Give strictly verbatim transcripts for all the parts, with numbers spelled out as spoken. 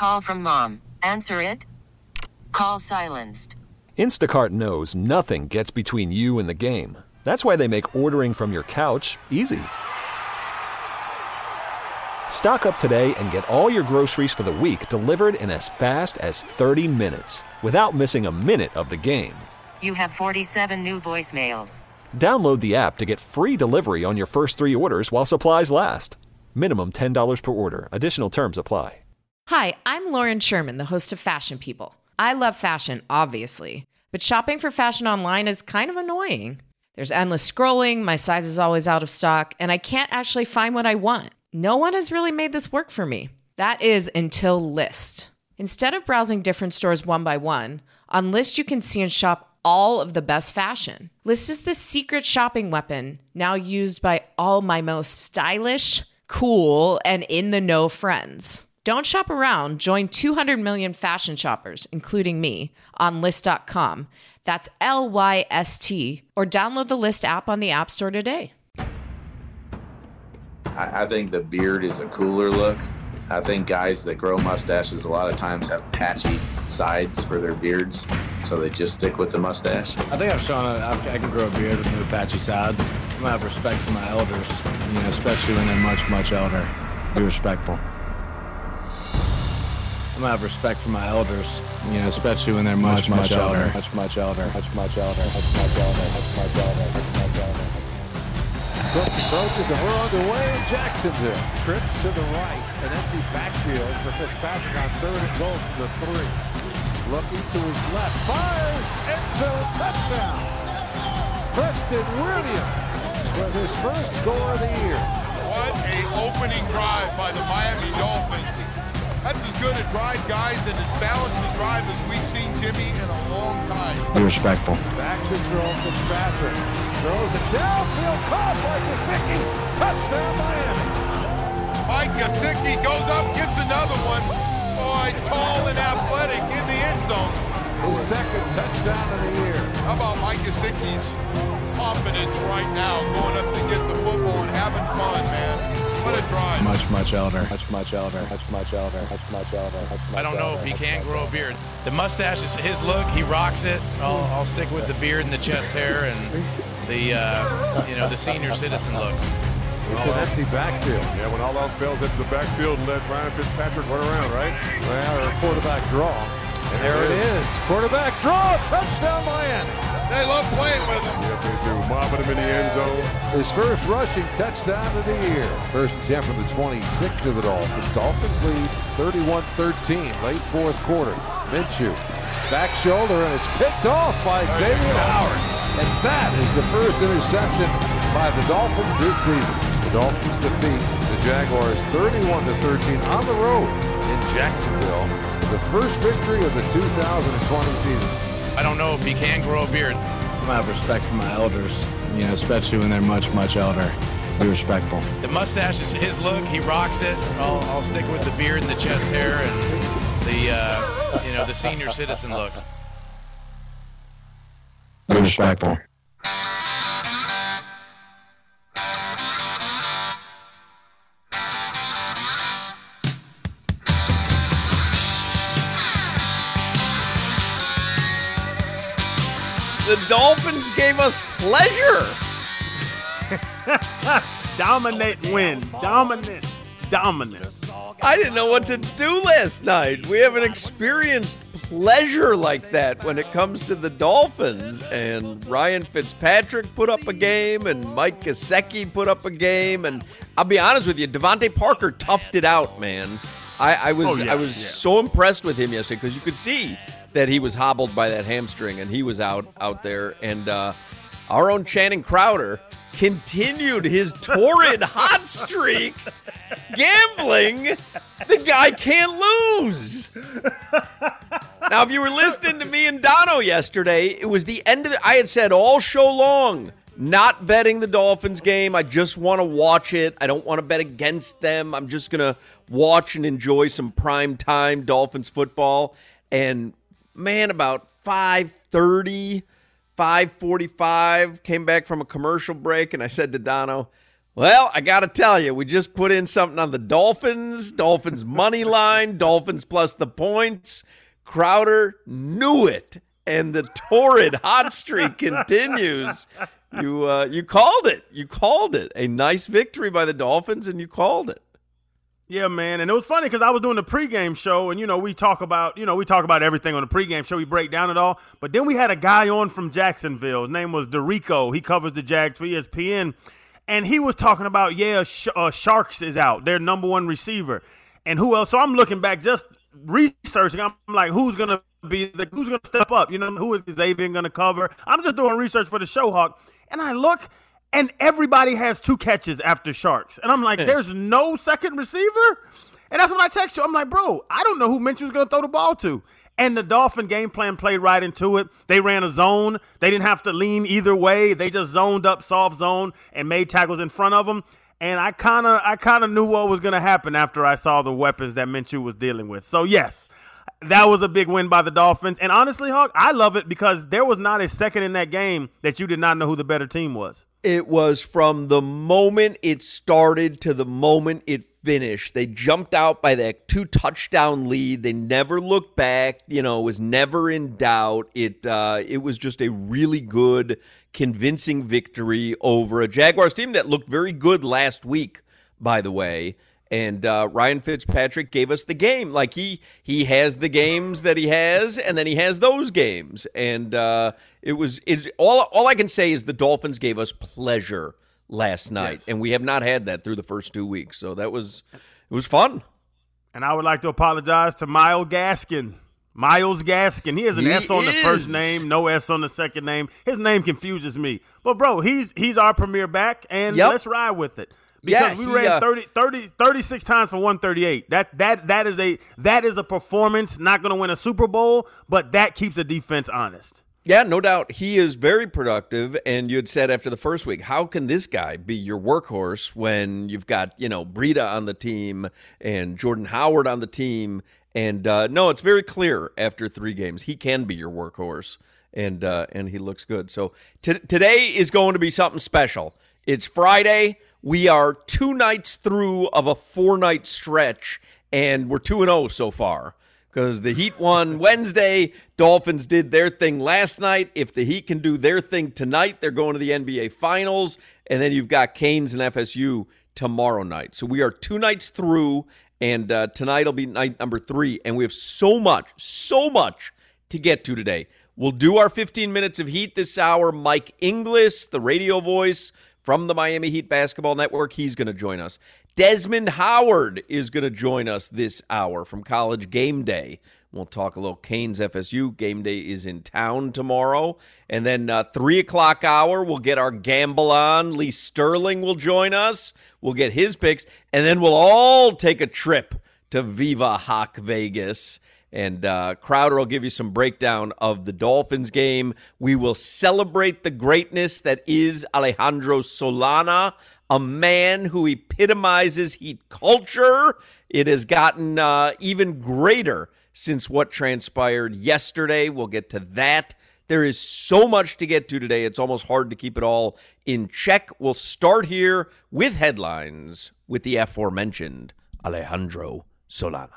Call from mom. Answer it. Call silenced. Instacart knows nothing gets between you and the game. That's why they make ordering from your couch easy. Stock up today and get all your groceries for the week delivered in as fast as thirty minutes without missing a minute of the game. You have forty-seven new voicemails. Download the app to get free delivery on your first three orders while supplies last. Minimum ten dollars per order. Additional terms apply. Hi, I'm Lauren Sherman, the host of Fashion People. I love fashion, obviously, but shopping for fashion online is kind of annoying. There's endless scrolling, my size is always out of stock, and I can't actually find what I want. No one has really made this work for me. That is until Lyst. Instead of browsing different stores one by one, on Lyst you can see and shop all of the best fashion. Lyst is the secret shopping weapon now used by all my most stylish, cool, and in-the-know friends. Don't shop around. Join two hundred million fashion shoppers, including me, on Lyst dot com. That's L Y S T. Or download the Lyst app on the App Store today. I think the beard is a cooler look. I think guys that grow mustaches a lot of times have patchy sides for their beards, so they just stick with the mustache. I think I've shown I, I can grow a beard with no patchy sides. I'm gonna have respect for my elders, you know, especially when they're much, much older. Be respectful. I'm gonna have respect for my elders, you know, especially when they're much, much, much older. Much, much older. Much, much older. Much, much older. Much, much older. Much, much older. Cook approaches and we're underway in Jacksonville. Trips to the right. An empty backfield for Fitzpatrick on third and goal from the three. Looking to his left. Fires. End zone touchdown. Preston Williams with his first score of the year. What a opening drive by the Miami Dolphins. That's as good a drive, guys, and as balanced a drive as we've seen Jimmy in a long time. Be respectful. Back to throw Fitzpatrick. Throws it downfield, caught by Gesicki. Touchdown, Miami. Mike Gesicki goes up, gets another one. Boy, tall and athletic in the end zone. His second touchdown of the year. How about Mike Gesicki's confidence right now, going up to get the football and having fun, man. What a drive. Much, much elder. Much, much elder. Much, much elder. Much, much elder. Much, much I don't know if he can grow a beard. The mustache is his look. He rocks it. I'll, I'll stick with the beard and the chest hair and the, uh, you know, the senior citizen look. It's an empty backfield. Yeah, when all else fails, into the backfield and let Ryan Fitzpatrick run around, right? Well, a quarterback draw. And there it is. Quarterback draw. Touchdown, Miami. They love playing with him. Yes, they do. Mobbing him in the end zone. His first rushing touchdown of the year. First attempt from the twenty-six to the Dolphins. Dolphins lead thirty-one thirteen, late fourth quarter. Minshew, back shoulder, and it's picked off by Xavier Howard. And that is the first interception by the Dolphins this season. The Dolphins defeat the Jaguars thirty-one to thirteen on the road in Jacksonville. The first victory of the two thousand twenty season. I don't know if he can grow a beard. I'm gonna have respect for my elders, you know, especially when they're much, much older. Be respectful. The mustache is his look. He rocks it. I'll, I'll stick with the beard and the chest hair and the, uh, you know, the senior citizen look. Be respectful. The Dolphins gave us pleasure. Dominate win. Dominant. Dominant. I didn't know what to do last night. We haven't experienced pleasure like that when it comes to the Dolphins. And Ryan Fitzpatrick put up a game, and Mike Gesicki put up a game. And I'll be honest with you, Devontae Parker toughed it out, man. I, I was oh, yeah, I was yeah. so impressed with him yesterday because you could see that he was hobbled by that hamstring, and he was out out there. And uh, our own Channing Crowder continued his torrid hot streak, gambling. The guy can't lose. Now, if you were listening to me and Dono yesterday, it was the end of the, I had said all show long, not betting the Dolphins game. I just want to watch it. I don't want to bet against them. I'm just going to watch and enjoy some primetime Dolphins football. And man, about five thirty, five forty-five, came back from a commercial break, and I said to Dono, Well, I got to tell you, we just put in something on the Dolphins, Dolphins money line, Dolphins plus the points. Crowder knew it, and the torrid hot streak continues. You uh, you called it. You called it. A nice victory by the Dolphins, and you called it. Yeah, man, and it was funny because I was doing the pregame show, and you know we talk about you know we talk about everything on the pregame show. We break down it all, but then we had a guy on from Jacksonville. His name was Dorico. He covers the Jags for E S P N, and he was talking about yeah, Sh- uh, Sharks is out, their number one receiver, and who else? So I'm looking back, just researching. I'm like, who's gonna be the who's gonna step up? You know, who is Xavier gonna cover? I'm just doing research for the show, Hawk, and I look. And everybody has two catches after Sharks. And I'm like, there's no second receiver? And that's when I text you. I'm like, bro, I don't know who Minshew was going to throw the ball to. And the Dolphin game plan played right into it. They ran a zone. They didn't have to lean either way. They just zoned up, soft zone, and made tackles in front of them. And I kind of I kind of knew what was going to happen after I saw the weapons that Minshew was dealing with. So, yes, that was a big win by the Dolphins. And honestly, Hawk, I love it because there was not a second in that game that you did not know who the better team was. It was from the moment it started to the moment it finished. They jumped out by that two-touchdown lead. They never looked back. You know, it was never in doubt. It uh, it was just a really good, convincing victory over a Jaguars team that looked very good last week, by the way. And uh, Ryan Fitzpatrick gave us the game. Like, he he has the games that he has, and then he has those games. And uh, it was it, all all I can say is the Dolphins gave us pleasure last night, yes. And we have not had that through the first two weeks. So that was it was fun. And I would like to apologize to Myles Gaskin. Myles Gaskin. He has an he S on is. the first name, no S on the second name. His name confuses me. But, bro, he's he's our premier back, and yep. let's ride with it. Because yeah, we he, ran uh, thirty, thirty, thirty-six times for one thirty-eight. That that that is a that is a performance. Not going to win a Super Bowl, but that keeps a defense honest. Yeah, no doubt. He is very productive, and you had said after the first week, how can this guy be your workhorse when you've got, you know, Breida on the team and Jordan Howard on the team? And uh, no, it's very clear after three games he can be your workhorse, and uh, and he looks good. So t- today is going to be something special. It's Friday. We are two nights through of a four-night stretch, and we're two and oh so far because the Heat won Wednesday. Dolphins did their thing last night. If the Heat can do their thing tonight, they're going to the N B A Finals, and then you've got Canes and F S U tomorrow night. So we are two nights through, and uh, tonight will be night number three, and we have so much, so much to get to today. We'll do our fifteen minutes of Heat this hour. Mike Inglis, the radio voice from the Miami Heat Basketball Network, he's going to join us. Desmond Howard is going to join us this hour from College Game Day. We'll talk a little Canes F S U. Game Day is in town tomorrow. And then uh, three o'clock hour, we'll get our gamble on. Lee Sterling will join us. We'll get his picks. And then we'll all take a trip to Viva Hawk Vegas. And uh, Crowder will give you some breakdown of the Dolphins game. We will celebrate the greatness that is Alejandro Solana, a man who epitomizes Heat culture. It has gotten uh, even greater since what transpired yesterday. We'll get to that. There is so much to get to today. It's almost hard to keep it all in check. We'll start here with headlines with the aforementioned Alejandro Solana.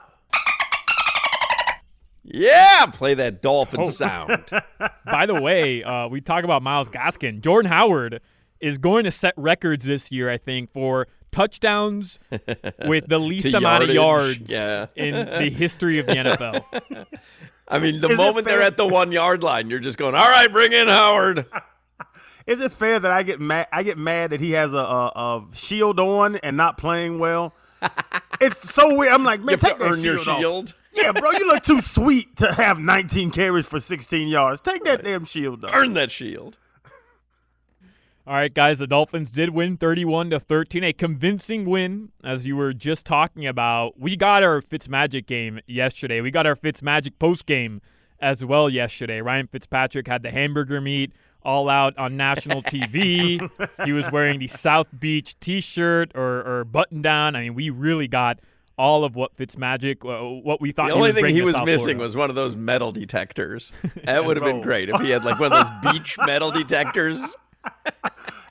Yeah, play that dolphin oh. sound. By the way, uh, we talk about Myles Gaskin. Jordan Howard is going to set records this year, I think, for touchdowns with the least amount of yards yeah. in the history of the N F L. I mean, the is moment they're at the one-yard line, you're just going, all right, bring in Howard. Is it fair that I get mad I get mad that he has a, a, a shield on and not playing well? It's so weird. I'm like, man, you take to earn that your shield shield. Off. Yeah, bro, you look too sweet to have nineteen carries for sixteen yards. Take that damn shield off. Earn that shield. All right, guys, the Dolphins did win thirty-one to thirteen, a convincing win, as you were just talking about. We got our Fitzmagic game yesterday. We got our Fitzmagic post game as well yesterday. Ryan Fitzpatrick had the hamburger meat all out on national T V. He was wearing the South Beach T-shirt or, or button-down. I mean, we really got all of what Fitzmagic, uh, what we thought. The only he was thing he was South missing Florida. was one of those metal detectors. That would have been great if he had like one of those beach metal detectors.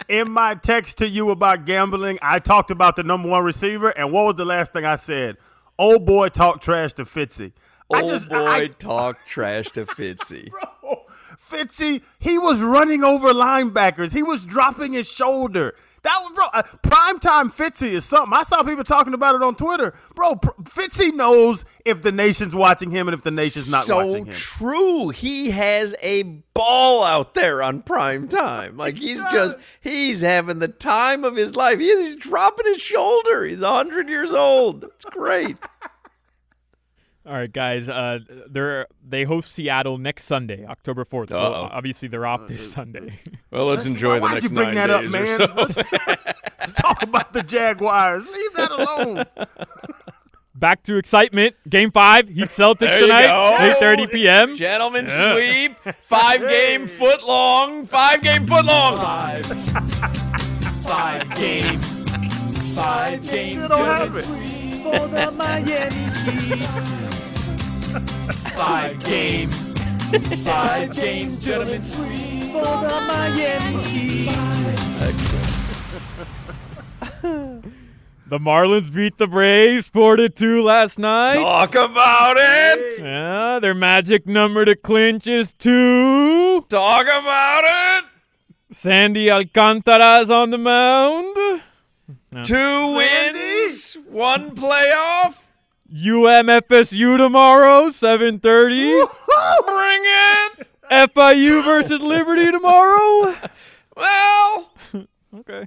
In my text to you about gambling, I talked about the number one receiver, and what was the last thing I said? Old boy talk trash to Fitzy. Old I just, boy I, talk trash to Fitzy. Bro, Fitzy, he was running over linebackers. He was dropping his shoulder. That was, bro, uh, primetime Fitzy is something. I saw people talking about it on Twitter. Bro, pr- Fitzy knows if the nation's watching him and if the nation's not so watching him. So true. He has a ball out there on prime time. Like, he's just, he's having the time of his life. He is, he's dropping his shoulder. He's one hundred years old. It's great. All right, guys. Uh, they're they host Seattle next Sunday, October fourth. So Uh-oh. obviously they're off this Sunday. Well, let's, let's enjoy the next nine days. Why'd you bring that up, man? So. let's, let's talk about the Jaguars. Leave that alone. Back to excitement. Game five, Heat Celtics there tonight, eight thirty p.m. Gentlemen yeah. sweep. Five game foot long. Five game foot long. Five. Five game. Five game. For the Miami Heat. Five game. Five game gentlemen sweep for the Miami Heat. The Marlins beat the Braves four to two last night. Talk about it. Yeah, their magic number to clinch is two. Talk about it. Sandy Alcantara's on the mound. No. Two wins, one playoff. U M F S U tomorrow, seven thirty. Bring it. F I U versus Liberty tomorrow. Well, okay.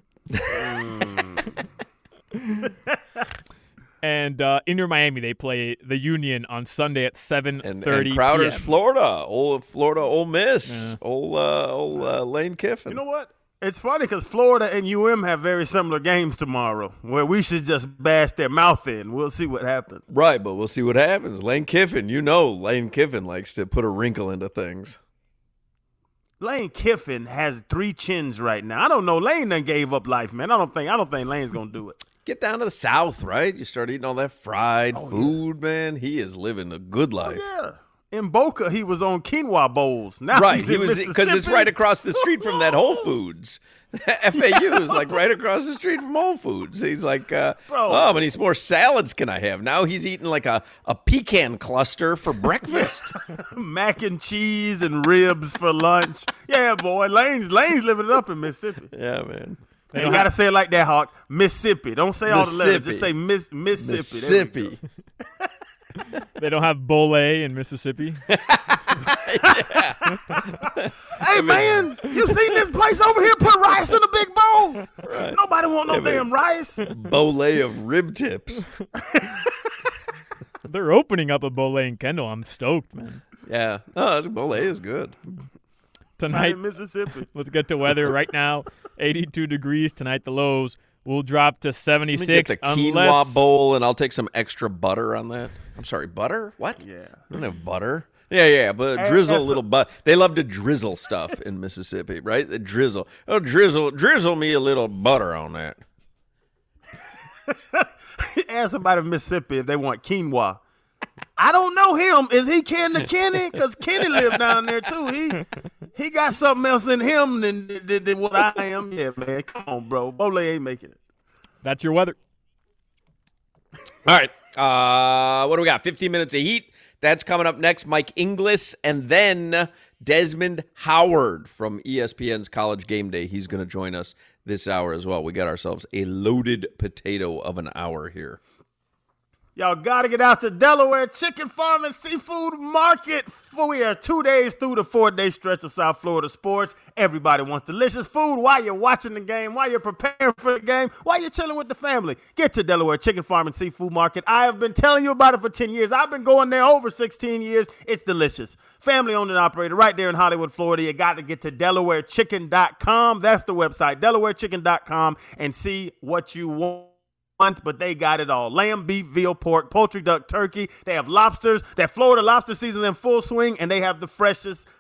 And uh, Inter Miami, they play the Union on Sunday at seven thirty. And, and Crowder's p m. Florida, old Florida, Ole Miss, yeah. old uh, old uh, Lane Kiffin. You know what? It's funny because Florida and U M have very similar games tomorrow where we should just bash their mouth in. We'll see what happens. Right, but we'll see what happens. Lane Kiffin, you know Lane Kiffin likes to put a wrinkle into things. Lane Kiffin has three chins right now. I don't know. Lane done gave up life, man. I don't think I don't think Lane's going to do it. Get down to the South, right? You start eating all that fried oh, food, yeah. man. He is living a good life. Oh, yeah. In Boca, he was on quinoa bowls. Now right, he's he in was because it's right across the street from that Whole Foods. F A U is like right across the street from Whole Foods. He's like, uh, oh, but he's more salads can I have? Now he's eating like a, a pecan cluster for breakfast. Mac and cheese and ribs for lunch. Yeah, boy, Lane's Lane's living it up in Mississippi. Yeah, man. You gotta have... say it like that, Hawk. Mississippi. Don't say all the letters. Just say Miss Mississippi. Mississippi. They don't have Bole in Mississippi. Hey, man, you seen this place over here? Put rice in a big bowl. Right. Nobody want no yeah, damn rice. Bole of rib tips. They're opening up a Bole in Kendall. I'm stoked, man. Yeah. Oh, Bole is good. Tonight, in Mississippi. Let's get to weather right now. eighty-two degrees tonight. The lows will drop to seventy-six. Let me get the unless... quinoa bowl, and I'll take some extra butter on that. I'm sorry, butter? What? Yeah. I don't have butter. Yeah, yeah, but hey, drizzle a little butter. They love to drizzle stuff in Mississippi, right? The drizzle. Oh, drizzle, drizzle me a little butter on that. Ask somebody in Mississippi if they want quinoa. I don't know him. Is he kin to Kenny? Because Kenny lived down there, too. He he got something else in him than, than, than what I am. Yeah, man. Come on, bro. Bole ain't making it. That's your weather. All right. Uh, what do we got? fifteen minutes of heat. That's coming up next. Mike Inglis and then Desmond Howard from E S P N's College Game Day. He's going to join us this hour as well. We got ourselves a loaded potato of an hour here. Y'all got to get out to Delaware Chicken Farm and Seafood Market. For we are two days through the four-day stretch of South Florida sports. Everybody wants delicious food while you're watching the game, while you're preparing for the game, while you're chilling with the family. Get to Delaware Chicken Farm and Seafood Market. I have been telling you about it for ten years. I've been going there over sixteen years. It's delicious. Family-owned and operated right there in Hollywood, Florida. You got to get to Delaware Chicken dot com. That's the website, Delaware Chicken dot com, and see what you want. But they got it all. Lamb, beef, veal, pork, poultry, duck, turkey. They have lobsters. That Florida lobster season in full swing, and they have the freshest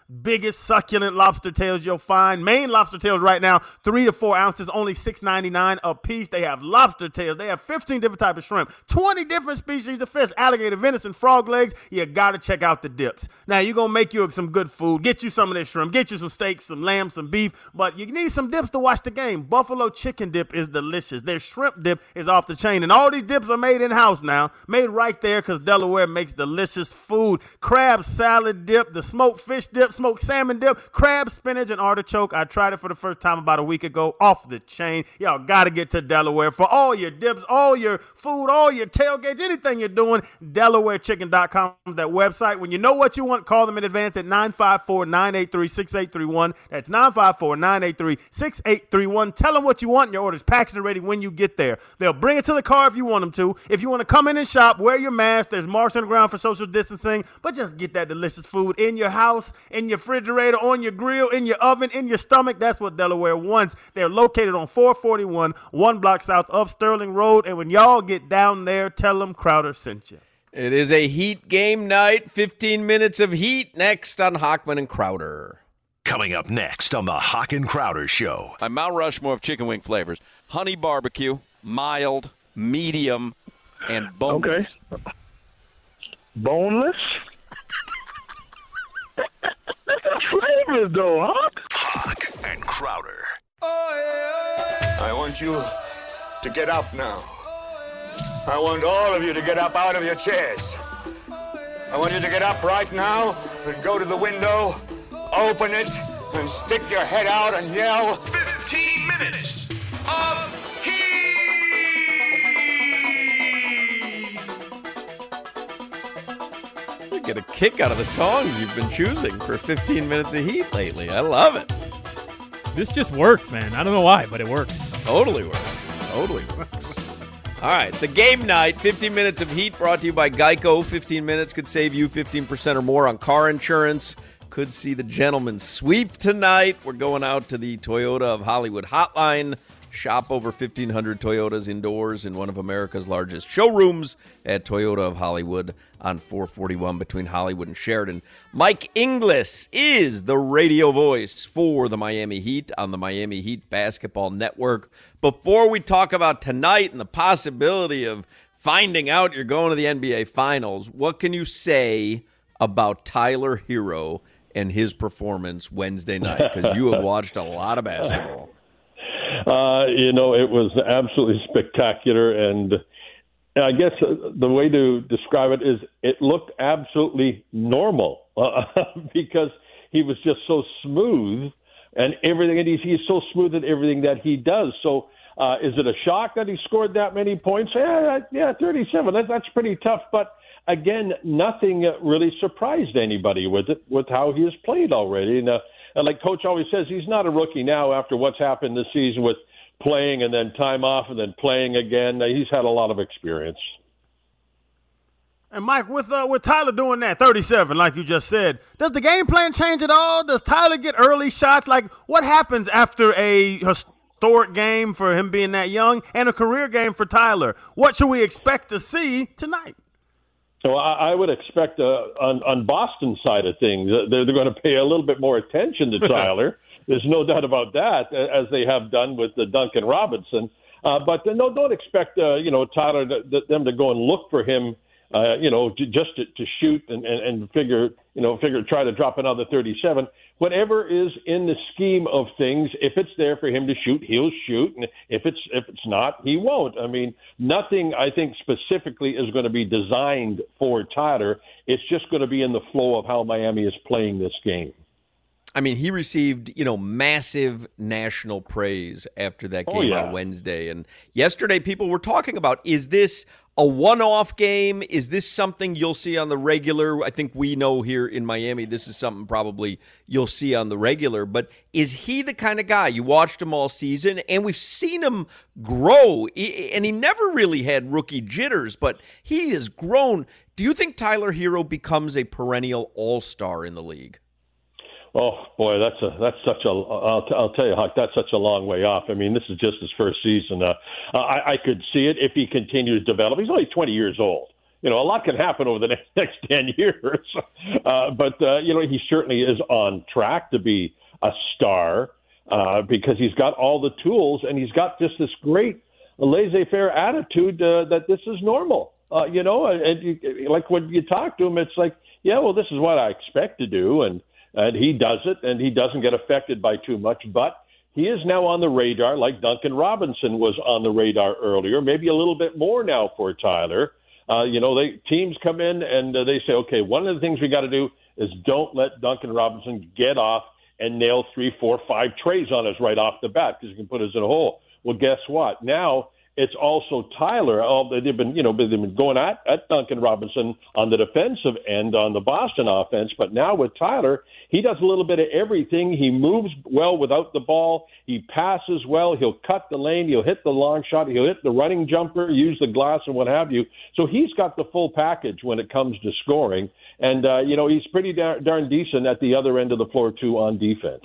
biggest succulent lobster tails you'll find. Maine lobster tails right now, three to four ounces, only six ninety-nine a piece. They have lobster tails. They have fifteen different types of shrimp, twenty different species of fish, alligator, venison, frog legs. You got to check out the dips. Now, you're going to make you some good food. Get you some of this shrimp. Get you some steaks, some lamb, some beef. But you need some dips to watch the game. Buffalo chicken dip is delicious. Their shrimp dip is off the chain. And all these dips are made in-house now. Made right there because Delaware makes delicious food. Crab salad dip, the smoked fish dip, smoked salmon dip, crab, spinach, and artichoke. I tried it for the first time about a week ago. Off the chain. Y'all got to get to Delaware for all your dips, all your food, all your tailgates, anything you're doing. Delaware Chicken dot com, that website. When you know what you want, call them in advance at nine five four, nine eight three, six eight three one. That's nine five four, nine eight three, six eight three one. Tell them what you want, and your order's packaged and ready when you get there. They'll bring it to the car if you want them to. If you want to come in and shop, wear your mask. There's marks on the ground for social distancing, but just get that delicious food in your house, in your refrigerator, on your grill, in your oven, in your stomach. That's what Delaware wants. They're located on four forty-one, one block south of Sterling Road, and when y'all get down there, tell them Crowder sent you. It is a Heat game night. fifteen minutes of Heat next on Hochman and Crowder. Coming up next on the Hoch and Crowder Show. My Mount Rushmore of chicken wing flavors. Honey barbecue, mild, medium, and boneless. Okay. Boneless? Flavors though, huh? Hoch and Crowder. I want you to get up now. I want all of you to get up out of your chairs. I want you to get up right now and go to the window, open it, and stick your head out and yell, fifteen minutes of Heat! You get a kick out of the songs you've been choosing for fifteen minutes of Heat lately. I love it. This just works, man. I don't know why, but it works. Totally works. Totally works. All right, it's a game night. fifteen minutes of Heat brought to you by Geico. fifteen minutes could save you fifteen percent or more on car insurance. Could see the gentleman sweep tonight. We're going out to the Toyota of Hollywood hotline. Shop over fifteen hundred Toyotas indoors in one of America's largest showrooms at Toyota of Hollywood on four forty-one between Hollywood and Sheridan. Mike Inglis is the radio voice for the Miami Heat on the Miami Heat Basketball Network. Before we talk about tonight and the possibility of finding out you're going to the N B A Finals, what can you say about Tyler Herro and his performance Wednesday night? Because you have watched a lot of basketball. Uh, you know, it was absolutely spectacular, and I guess the way to describe it is it looked absolutely normal uh, because he was just so smooth and everything, and he's, he's so smooth at everything that he does. So uh, is it a shock that he scored that many points? Yeah, yeah, thirty-seven. That, that's pretty tough, but again, nothing really surprised anybody with it, with how he has played already. And, uh, and like Coach always says, he's not a rookie now after what's happened this season with playing and then time off and then playing again. He's had a lot of experience. And Mike, with uh, with Tyler doing that, thirty-seven, like you just said, does the game plan change at all? Does Tyler get early shots? Like, what happens after a historic game for him being that young and a career game for Tyler? What should we expect to see tonight? So I, I would expect uh, on, on Boston's side of things, uh, they're, they're going to pay a little bit more attention to Tyler. There's no doubt about that, as they have done with uh, Duncan Robinson. Uh, but no, don't expect uh, you know Tyler to, to, them to go and look for him. Uh, you know, to, just to, to shoot and, and, and figure, you know, figure try to drop another thirty-seven. Whatever is in the scheme of things, if it's there for him to shoot, he'll shoot, and if it's if it's not, he won't. I mean, nothing I think specifically is going to be designed for Tyler. It's just going to be in the flow of how Miami is playing this game. I mean, he received, you know, massive national praise after that game oh, yeah. on Wednesday. And yesterday people were talking about, is this a one-off game? Is this something you'll see on the regular? I think we know here in Miami this is something probably you'll see on the regular. But is he the kind of guy? You watched him all season, and we've seen him grow. And he never really had rookie jitters, but he has grown. Do you think Tyler Herro becomes a perennial all-star in the league? Oh boy, that's a that's such a I'll, t- I'll tell you, Huck, that's such a long way off. I mean, this is just his first season. Uh, I, I could see it if he continues to develop. He's only twenty years old, you know, a lot can happen over the next, next ten years. Uh, but, uh, you know, he certainly is on track to be a star uh, because he's got all the tools and he's got just this great laissez-faire attitude uh, that this is normal. Uh, you know, and you, like when you talk to him, it's like, yeah, well, this is what I expect to do. And, and he does it, and he doesn't get affected by too much. But he is now on the radar, like Duncan Robinson was on the radar earlier, maybe a little bit more now for Tyler. Uh, you know, they teams come in and uh, they say, okay, one of the things we got to do is don't let Duncan Robinson get off and nail three, four, five trays on us right off the bat because he can put us in a hole. Well, guess what? Now it's also Tyler. Oh, they've been, you know, they've been going at, at Duncan Robinson on the defensive end on the Boston offense, but now with Tyler, he does a little bit of everything. He moves well without the ball. He passes well. He'll cut the lane. He'll hit the long shot. He'll hit the running jumper, use the glass, and what have you. So he's got the full package when it comes to scoring, and uh, you know, he's pretty dar- darn decent at the other end of the floor too on defense.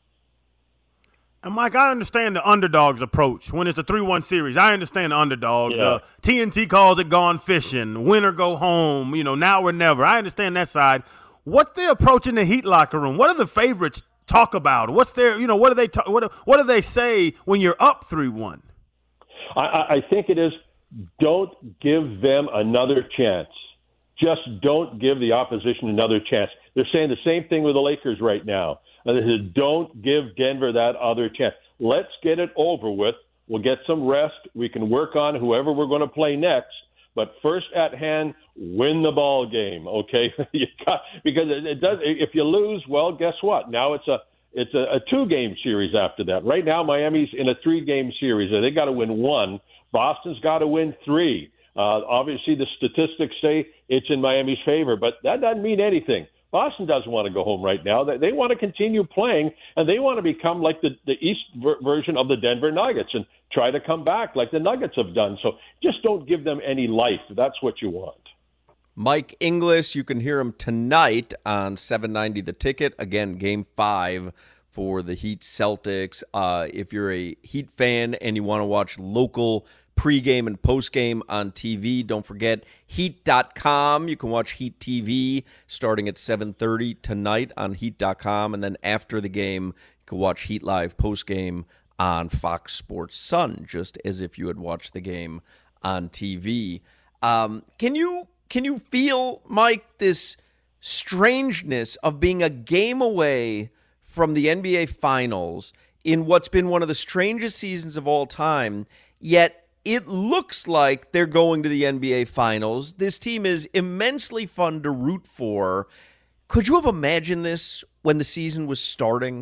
And, Mike, I understand the underdog's approach. When it's a three one series, I understand the underdog. Yeah. The T N T calls it gone fishing, win or go home, you know, now or never. I understand that side. What's their approach in the Heat locker room? What do the favorites talk about? What's their, you know, what do they talk, what, what do they say when you're up three one? I, I think it is don't give them another chance. Just don't give the opposition another chance. They're saying the same thing with the Lakers right now. Don't give Denver that other chance. Let's get it over with. We'll get some rest. We can work on whoever we're going to play next. But first at hand, win the ball game, okay? you got, because it, it does. If you lose, well, guess what? Now it's a it's a, a two-game series after that. Right now, Miami's in a three-game series. They got to win one. Boston's got to win three. Uh, obviously, the statistics say it's in Miami's favor, but that doesn't mean anything. Boston doesn't want to go home right now. They, they want to continue playing, and they want to become like the, the East ver- version of the Denver Nuggets and try to come back like the Nuggets have done. So just don't give them any life. That's what you want. Mike Inglis, you can hear him tonight on seven ninety The Ticket. Again, game five for the Heat Celtics. Uh, if you're a Heat fan and you want to watch local pregame and postgame on T V, don't forget heat dot com. You can watch Heat T V starting at seven thirty tonight on heat dot com, and then after the game, you can watch Heat Live postgame on Fox Sports Sun, just as if you had watched the game on T V. Um, can you can you feel, Mike, this strangeness of being a game away from the N B A Finals in what's been one of the strangest seasons of all time, yet it looks like they're going to the N B A Finals. This team is immensely fun to root for. Could you have imagined this when the season was starting?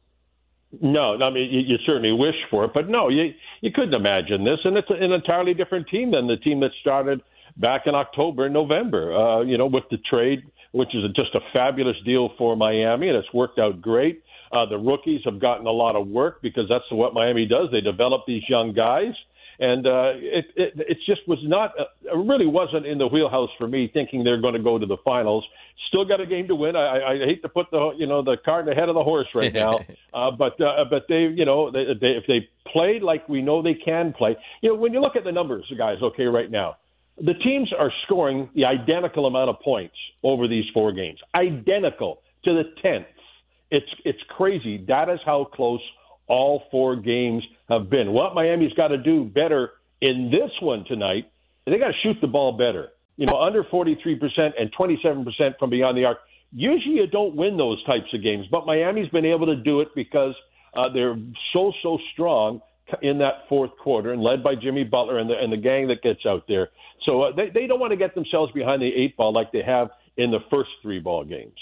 No, I mean, you, you certainly wish for it, but no, you you couldn't imagine this. And it's an entirely different team than the team that started back in October and November, uh, you know, with the trade, which is just a fabulous deal for Miami, and it's worked out great. Uh, the rookies have gotten a lot of work because that's what Miami does. They develop these young guys. And uh, it, it it just was not, uh, it really wasn't in the wheelhouse for me thinking they're going to go to the finals. Still got a game to win. I, I hate to put the you know the cart ahead of the horse right now, uh, but uh, but they you know they, they, if they played like we know they can play, you know when you look at the numbers, guys, okay, right now, the teams are scoring the identical amount of points over these four games, identical to the tenth. It's it's crazy. That is how close all four games have been. What Miami's got to do better in this one tonight, they got to shoot the ball better. You know, under forty-three percent and twenty-seven percent from beyond the arc. Usually you don't win those types of games, but Miami's been able to do it because uh, they're so, so strong in that fourth quarter and led by Jimmy Butler and the, and the gang that gets out there. So uh, they, they don't want to get themselves behind the eight ball like they have in the first three ball games.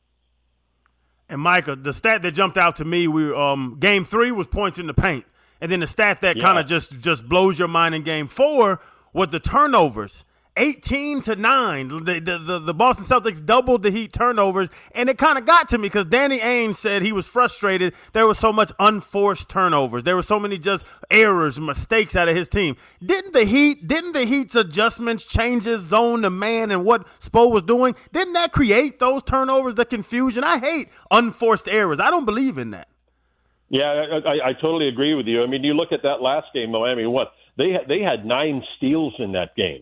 And, Micah, the stat that jumped out to me, we um, game three was points in the paint. And then the stat that Yeah. kind of just, just blows your mind in game four was the turnovers. eighteen to nine. The, the, the, the Boston Celtics doubled the Heat turnovers, and it kind of got to me because Danny Ainge said he was frustrated. There was so much unforced turnovers. There were so many just errors, mistakes out of his team. Didn't the Heat, didn't the Heat's adjustments, changes, zone to man, and what Spo was doing, didn't that create those turnovers, the confusion? I hate unforced errors. I don't believe in that. Yeah, I, I, I totally agree with you. I mean, you look at that last game Miami won. They had, they had nine steals in that game.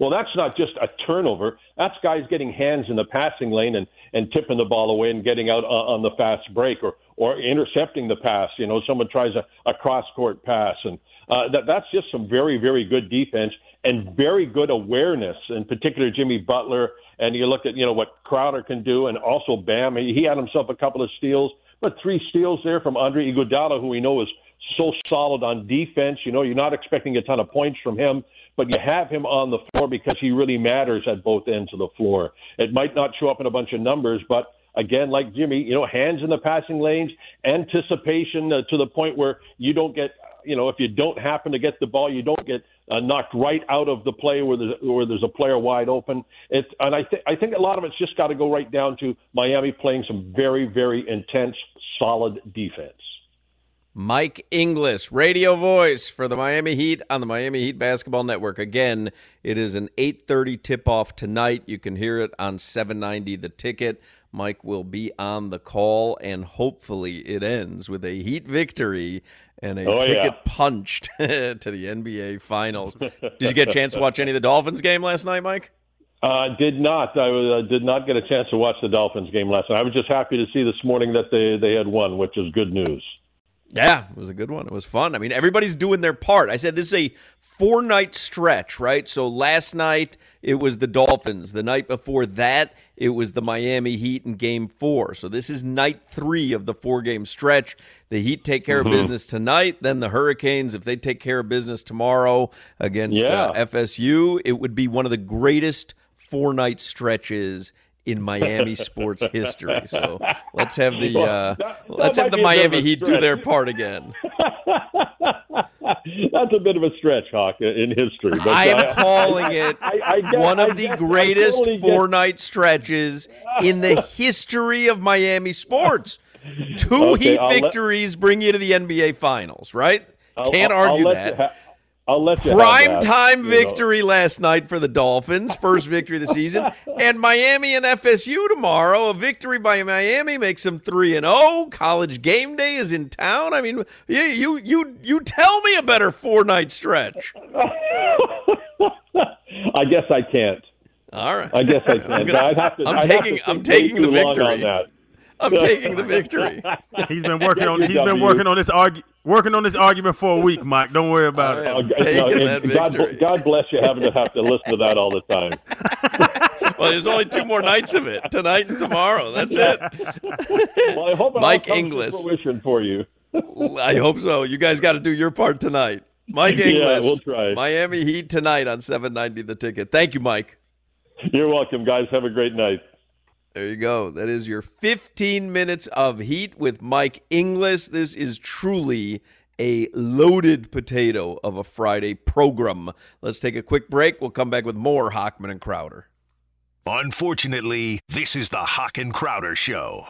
Well, that's not just a turnover. That's guys getting hands in the passing lane and, and tipping the ball away and getting out on, on the fast break or, or intercepting the pass. You know, someone tries a, a cross-court pass. And uh, that, that's just some very, very good defense and very good awareness, in particular Jimmy Butler. And you look at, you know, what Crowder can do, and also Bam. He, he had himself a couple of steals, but three steals there from Andre Iguodala, who we know is so solid on defense. You know, you're not expecting a ton of points from him, but you have him on the floor because he really matters at both ends of the floor. It might not show up in a bunch of numbers, but again, like Jimmy, you know, hands in the passing lanes, anticipation uh, to the point where you don't get, you know, if you don't happen to get the ball, you don't get uh, knocked right out of the play where there's, where there's a player wide open. It's, and I, th- I think a lot of it's just got to go right down to Miami playing some very, very intense, solid defense. Mike Inglis, radio voice for the Miami Heat on the Miami Heat Basketball Network. Again, it is an eight thirty tip-off tonight. You can hear it on seven ninety The Ticket. Mike will be on the call, and hopefully it ends with a Heat victory and a oh, ticket yeah. punched to the N B A Finals. Did you get a chance to watch any of the Dolphins game last night, Mike? Uh, did not. I uh, did not get a chance to watch the Dolphins game last night. I was just happy to see this morning that they, they had won, which is good news. Yeah, it was a good one. It was fun. I mean, everybody's doing their part. I said this is a four-night stretch, right? So last night it was the Dolphins. The night before that, it was the Miami Heat in Game four. So this is night three of the four-game stretch. The Heat take care mm-hmm. of business tonight. Then the Hurricanes, if they take care of business tomorrow against yeah. uh, F S U, it would be one of the greatest four-night stretches in Miami sports history. So let's have the uh, that, that let's have the Miami Heat stretch. do their part again. That's a bit of a stretch, Hawk, in history. But I am I, calling it I, I get, one of I the get, greatest totally four-night stretches in the history of Miami sports. Two Okay, Heat I'll let- victories bring you to the N B A Finals, right? I'll- Can't I'll- argue I'll let that. you ha- I'll let you have Prime that, time you know. victory last night for the Dolphins, first victory of the season, and Miami and F S U tomorrow. A victory by Miami makes them three and zero. College game day is in town. I mean, you you you you tell me a better four night stretch. I guess I can't. All right. I guess I can't. I'm, gonna, I'd have to, I'm I'd taking have to I'm take taking the way too long on victory. that. I'm taking the victory. He's been working on. He's been working on this argu- working on this argument for a week, Mike. Don't worry about it. I'm taking that God, victory. God bless you having to have to listen to that all the time. Well, there's only two more nights of it, tonight and tomorrow. That's it. Well, I hope it Mike all comes Inglis. to fruition for you. I hope so. You guys got to do your part tonight. Mike Yeah, Inglis, we'll try. Miami Heat tonight on seven ninety The Ticket. Thank you, Mike. You're welcome, guys. Have a great night. There you go. That is your fifteen minutes of Heat with Mike Inglis. This is truly a loaded potato of a Friday program. Let's take a quick break. We'll come back with more Hockman and Crowder. Unfortunately, this is the Hawk and Crowder Show.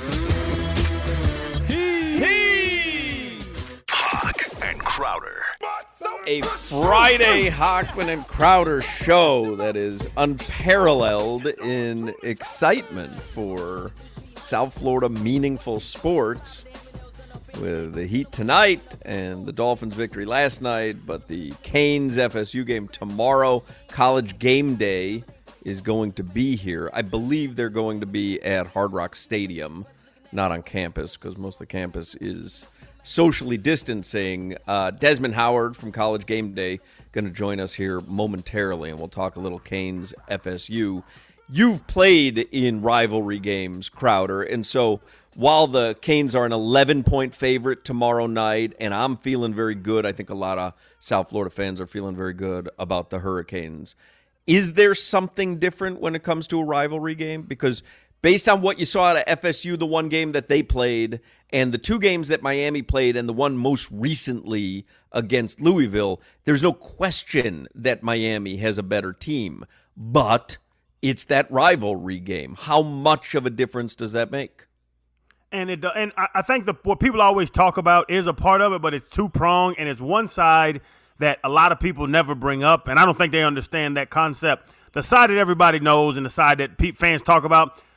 Hawk and Crowder. A Friday Hockman and Crowder show that is unparalleled in excitement for South Florida meaningful sports, with the Heat tonight and the Dolphins victory last night, but the Canes F S U game tomorrow. College game day is going to be here. I believe they're going to be at Hard Rock Stadium, not on campus, because most of the campus is socially distancing. Uh, Desmond Howard from College Game Day going to join us here momentarily, and we'll talk a little Canes F S U. You've played in rivalry games, Crowder, and so while the Canes are an eleven-point favorite tomorrow night, and I'm feeling very good, I think a lot of South Florida fans are feeling very good about the Hurricanes. Is there something different when it comes to a rivalry game? Because based on what you saw out of F S U, the one game that they played, and the two games that Miami played, and the one most recently against Louisville, there's no question that Miami has a better team. But it's that rivalry game. How much of a difference does that make? And it and I think the what people always talk about is a part of it, but it's two-pronged, and it's one side that a lot of people never bring up, and I don't think they understand that concept. The side that everybody knows and the side that fans talk about,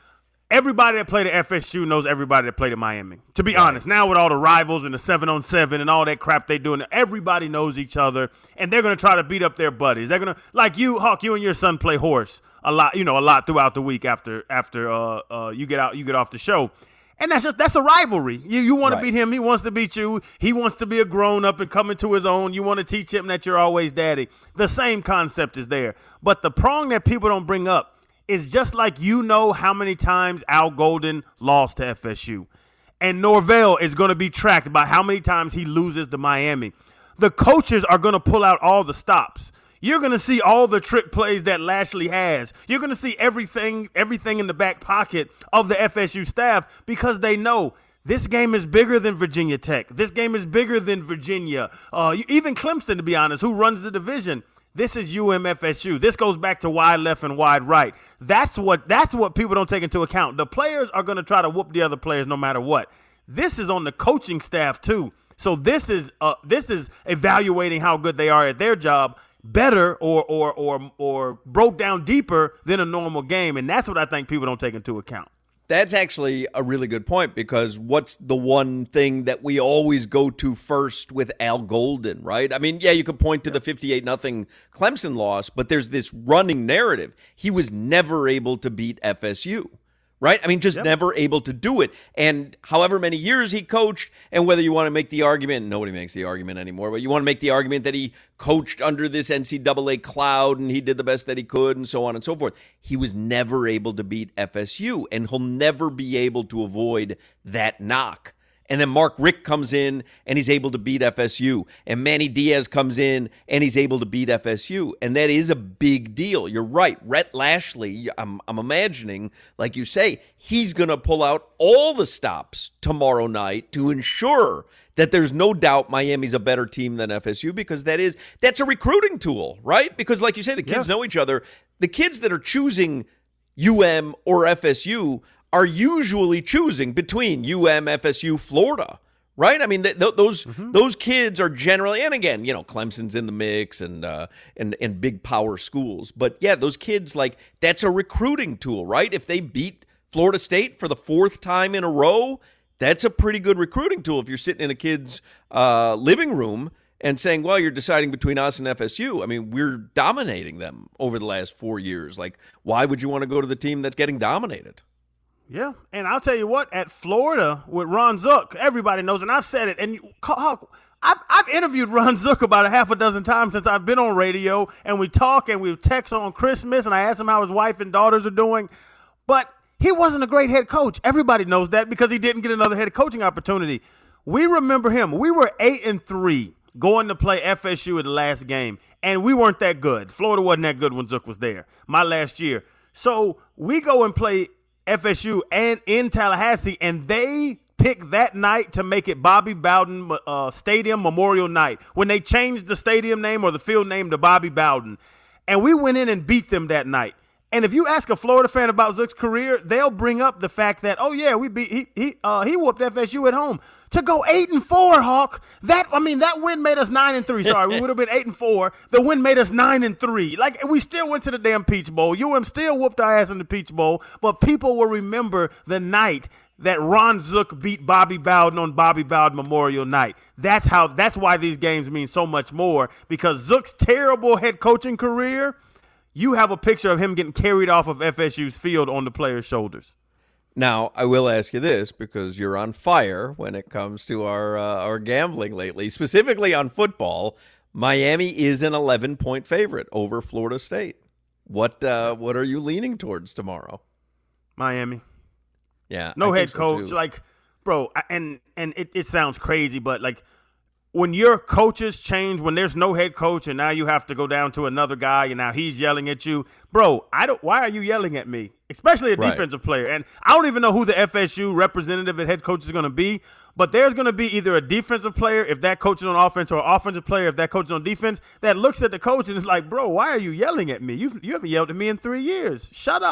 everybody that played at F S U knows everybody that played at Miami. To be right. honest, now with all the rivals and the seven on seven and all that crap they doing, everybody knows each other, and they're going to try to beat up their buddies. They're going to, like you, Hawk, you and your son play horse a lot, you know, a lot throughout the week after after uh, uh, you get out, you get off the show. And that's just that's a rivalry. You you want right. to beat him, he wants to beat you. He wants to be a grown up and come into his own. You want to teach him that you're always daddy. The same concept is there. But the prong that people don't bring up is just like you know how many times Al Golden lost to F S U. And Norvell is going to be tracked by how many times he loses to Miami. The coaches are going to pull out all the stops. You're going to see all the trick plays that Lashley has. You're going to see everything everything in the back pocket of the F S U staff because they know this game is bigger than Virginia Tech. This game is bigger than Virginia. Uh, even Clemson, to be honest, who runs the division. This is U M F S U. This goes back to wide left and wide right. That's what that's what people don't take into account. The players are going to try to whoop the other players no matter what. This is on the coaching staff too. So this is uh, this is evaluating how good they are at their job better or or or or broke down deeper than a normal game, and that's what I think people don't take into account. That's actually a really good point because what's the one thing that we always go to first with Al Golden, right? I mean, yeah, you could point to the fifty-eight nothing Clemson loss, but there's this running narrative. He was never able to beat F S U, right? I mean, just yep. never able to do it. And however many years he coached, and whether you want to make the argument, nobody makes the argument anymore, but you want to make the argument that he coached under this N C double A cloud and he did the best that he could and so on and so forth. He was never able to beat F S U, and he'll never be able to avoid that knock. And then Mark Richt comes in and he's able to beat F S U. And Manny Diaz comes in and he's able to beat F S U. And that is a big deal. You're right. Rhett Lashley, I'm, I'm imagining, like you say, he's going to pull out all the stops tomorrow night to ensure that there's no doubt Miami's a better team than F S U because that is that's a recruiting tool, right? Because like you say, the kids yes. know each other. The kids that are choosing U M or F S U are usually choosing between U M, F S U, Florida, right? I mean, th- th- those mm-hmm. those kids are generally, and again, you know, Clemson's in the mix and uh, and and big power schools, but yeah, those kids, like, that's a recruiting tool, right? If they beat Florida State for the fourth time in a row, that's a pretty good recruiting tool. If you're sitting in a kid's uh, living room and saying, well, you're deciding between us and F S U. I mean, we're dominating them over the last four years. Like, why would you want to go to the team that's getting dominated? Yeah, and I'll tell you what, at Florida with Ron Zook, everybody knows, and I've said it, and I've, I've interviewed Ron Zook about a half a dozen times since I've been on radio, and we talk and we text on Christmas, and I ask him how his wife and daughters are doing, but he wasn't a great head coach. Everybody knows that because he didn't get another head coaching opportunity. We remember him. We were eight and three going to play F S U in the last game, and we weren't that good. Florida wasn't that good when Zook was there, my last year. So we go and play F S U and in Tallahassee, and they picked that night to make it Bobby Bowden uh, Stadium Memorial Night when they changed the stadium name or the field name to Bobby Bowden. And we went in and beat them that night. And if you ask a Florida fan about Zook's career, they'll bring up the fact that, oh, yeah, we beat he he uh, he whooped F S U at home. To go eight and four, Hawk. That I mean, that win made us nine and three. Sorry, we would have been eight and four. The win made us nine and three. Like, we still went to the damn Peach Bowl. U M still whooped our ass in the Peach Bowl. But people will remember the night that Ron Zook beat Bobby Bowden on Bobby Bowden Memorial Night. That's how. That's why these games mean so much more, because Zook's terrible head coaching career, you have a picture of him getting carried off of F S U's field on the players' shoulders. Now, I will ask you this, because you're on fire when it comes to our uh, our gambling lately, specifically on football. Miami is an eleven-point favorite over Florida State. What uh, what are you leaning towards tomorrow? Miami. Yeah. No I head so coach. too. Like, bro, and and it, it sounds crazy, but, like, when your coaches change, when there's no head coach and now you have to go down to another guy and now he's yelling at you, bro, I don't. Why are you yelling at me? Especially a Right. defensive player. And I don't even know who the F S U representative and head coach is going to be, but there's going to be either a defensive player if that coach is on offense, or an offensive player if that coach is on defense, that looks at the coach and is like, bro, why are you yelling at me? You you haven't yelled at me in three years. Shut up.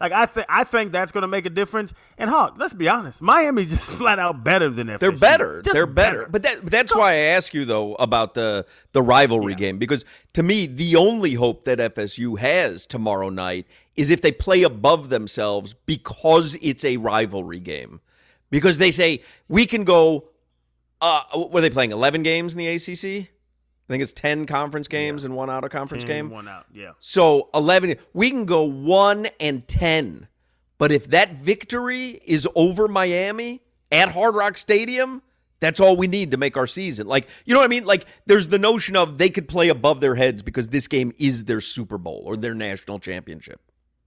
Like I think I think that's going to make a difference. And Hawk, let's be honest, Miami's just flat out better than F S U. They're better. Just They're better. better. But that but that's why I ask you though about the the rivalry yeah. game, because to me the only hope that F S U has tomorrow night is if they play above themselves because it's a rivalry game. Because they say we can go uh what are they playing, eleven games in the A C C? I think it's ten conference games yeah. and one out of conference ten, game. One out, yeah. So eleven. We can go one and ten, but if that victory is over Miami at Hard Rock Stadium, that's all we need to make our season. Like, you know what I mean? Like, there's the notion of they could play above their heads because this game is their Super Bowl or their national championship.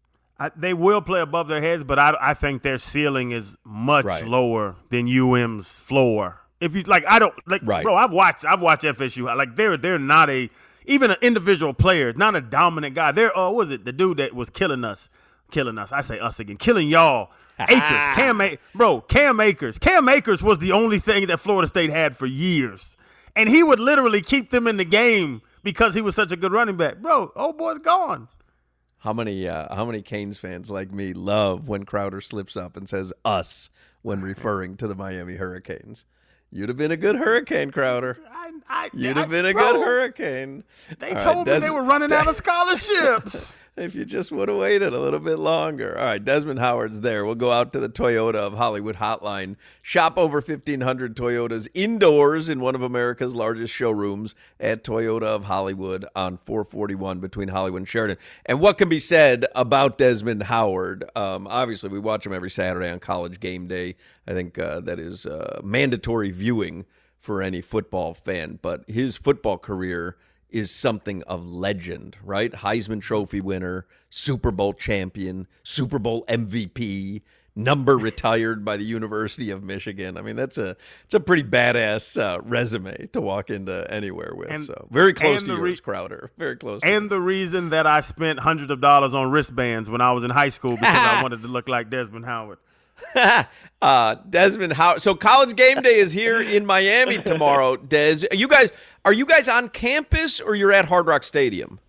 I, they will play above their heads, but I, I think their ceiling is much right. lower than U M's floor. If you like, I don't like, right. bro. I've watched, I've watched F S U. Like they're they're not a even an individual player, not a dominant guy. They're uh, what was it the dude that was killing us, killing us? I say us again, killing y'all. Akers, Cam, A- bro, Cam Akers. Cam Akers was the only thing that Florida State had for years, and he would literally keep them in the game because he was such a good running back. Bro, old boy's gone. How many uh, how many Canes fans like me love when Crowder slips up and says "us" when referring to the Miami Hurricanes? You'd have been a good Hurricane, Crowder. I, I, You'd I, have been a bro, good Hurricane. They All told right, me Des- they were running out of scholarships. If you just would have waited a little bit longer. All right, Desmond Howard's there. We'll go out to the Toyota of Hollywood hotline. Shop over fifteen hundred Toyotas indoors in one of America's largest showrooms at Toyota of Hollywood on four forty-one between Hollywood and Sheridan. And what can be said about Desmond Howard? Um, obviously, we watch him every Saturday on College Game Day. I think uh, that is uh, mandatory viewing for any football fan. But his football career is something of legend, right? Heisman Trophy winner, Super Bowl champion, Super Bowl M V P, number retired by the University of Michigan. I mean, that's a it's a pretty badass uh, resume to walk into anywhere with. And, so very close to re- yours, Crowder. Very close. To and yours. the reason that I spent hundreds of dollars on wristbands when I was in high school because I wanted to look like Desmond Howard. uh, Desmond Howard. So College Game Day is here in Miami tomorrow. Des, are you guys are you guys on campus or you're at Hard Rock Stadium?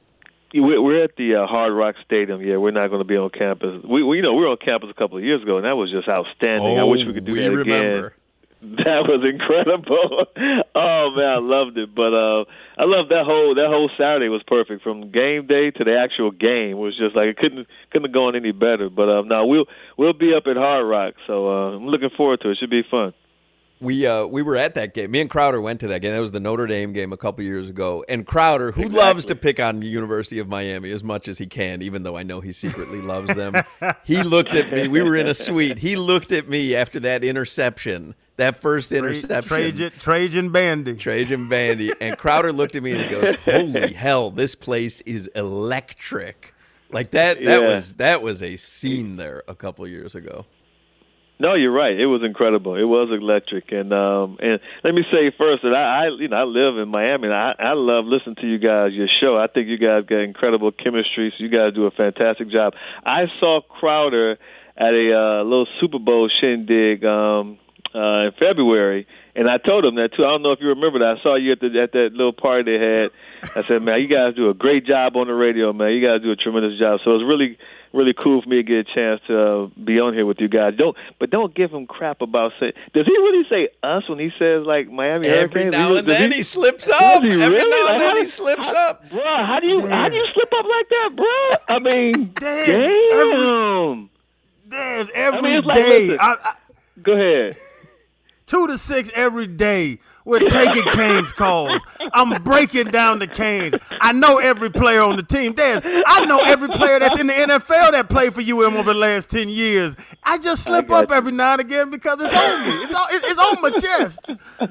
We're at the uh, Hard Rock Stadium. Yeah, we're not going to be on campus. We, we, you know, we were on campus a couple of years ago, and that was just outstanding. Oh, I wish we could do we that remember. again. That was incredible. Oh man, I loved it. But uh, I love that whole that whole Saturday was perfect. From game day to the actual game it was just like it couldn't couldn't have gone any better. But uh, no, we'll we'll be up at Hard Rock, so uh, I'm looking forward to it. It should be fun. We uh we were at that game. Me and Crowder went to that game. That was the Notre Dame game a couple years ago. And Crowder, who exactly. loves to pick on the University of Miami as much as he can, even though I know he secretly loves them, he looked at me. We were in a suite. He looked at me after that interception, that first interception. Trajan, Trajan Bandy. Trajan Bandy. And Crowder looked at me and he goes, "Holy hell, this place is electric." Like that. That yeah. was that was a scene there a couple of years ago. No, you're right. It was incredible. It was electric, and um, and let me say first that I, I you know, I live in Miami, and I, I love listening to you guys, your show. I think you guys got incredible chemistry, so you guys do a fantastic job. I saw Crowder at a uh, little Super Bowl shindig um, uh, in February, and I told him that too. I don't know if you remember that. I saw you at the at that little party they had. I said, "Man, you guys do a great job on the radio, man. You guys do a tremendous job." So it was really. Really cool for me to get a chance to uh, be on here with you guys. Don't, but don't give him crap about say. Does he really say us when he says like Miami Every Hurricanes? now he, and then he, he slips up. He Every really? now and then how, he slips how, up. Bro, how do you Damn. how do you slip up like that, bro? I mean, Damn. damn. There's every I mean, it's like, day. listen, I, I, go ahead. Two to six every day. We're taking Canes calls. I'm breaking down the Canes. I know every player on the team. Des, I know every player that's in the N F L that played for U M over the last ten years. I just slip I up you. every now and again because it's on me. It's on, it's on my chest.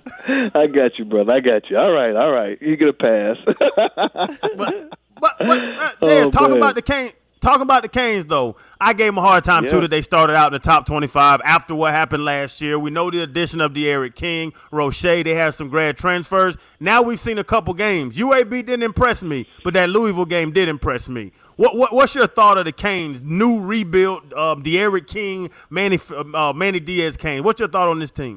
I got you, brother. I got you. All right, all right. You get a pass. but, but, but uh, Des, oh, talking man. about the Canes. Talking about the Canes, though, I gave them a hard time, yeah. too, that they started out in the top twenty-five after what happened last year. We know the addition of De'Aaron King, Roche, they have some grad transfers. Now we've seen a couple games. U A B didn't impress me, but that Louisville game did impress me. What, what What's your thought of the Canes' new rebuild, um, De'Aaron King, Manny, uh, Manny Diaz-Canes? What's your thought on this team?